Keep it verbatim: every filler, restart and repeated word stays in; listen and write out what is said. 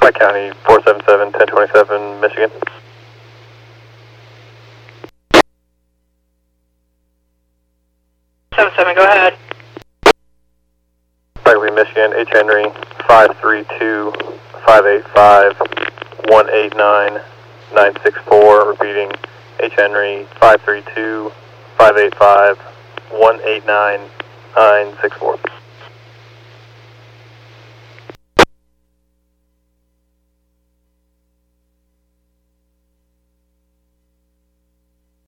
Pike County, four seven seven, ten twenty-seven, Michigan. seven seven, go ahead. Berkeley, Michigan, H. Henry, five three two, five eight five, one eight nine, nine six four, repeating, H. Henry, five three two, five eight five, one eight nine, nine six four.